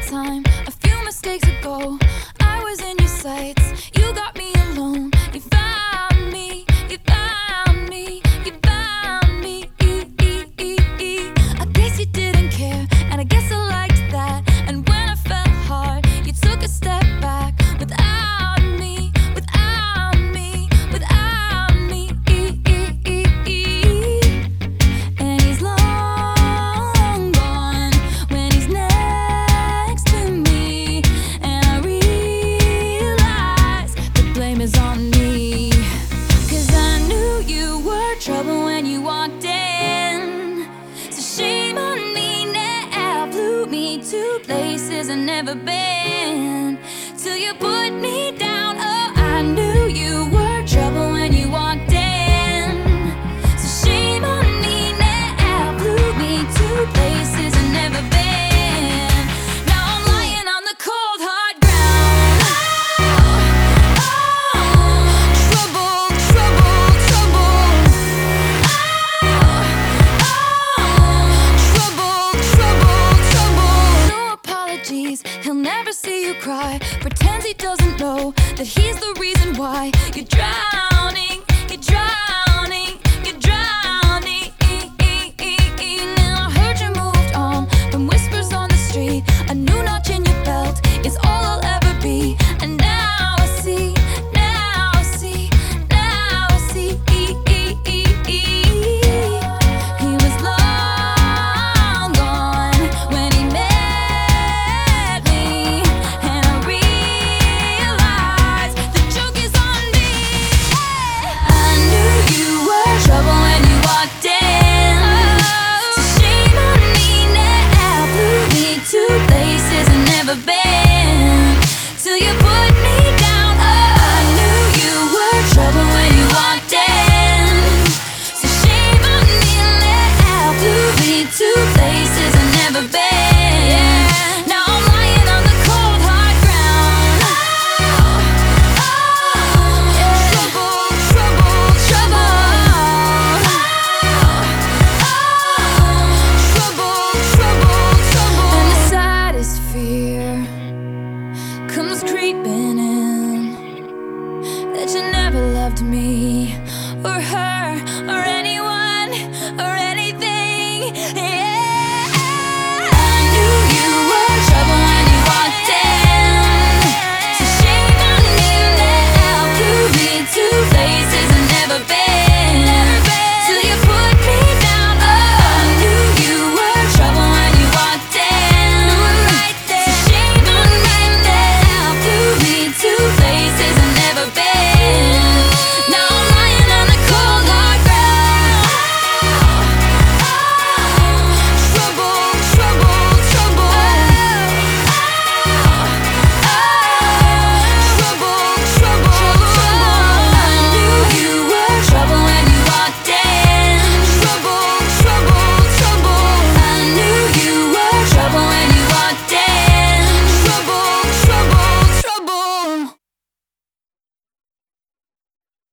time, a few mistakes ago, I was in your sights. You got me alone. You found me. You found me. You found me. I guess you didn't care, and I guess I liked that. And when I fell hard, you took a step back without me. Without me. Without me. And he's long gone when he's next to me. And I realize the blame is on me. 'Cause I knew you were trouble when you walked in. So shame on me now. Flew me to places I've never been. Till you put me down. Oh, I knew you were trouble when you walked in. So shame on me now. Flew me to places I've never been. Now I'm lying on the cold hard ground. Oh, trouble, trouble, trouble. Trouble, trouble, trouble. No apologies, he'll never see you cry. Pretends he doesn't know that he's the reason why you drive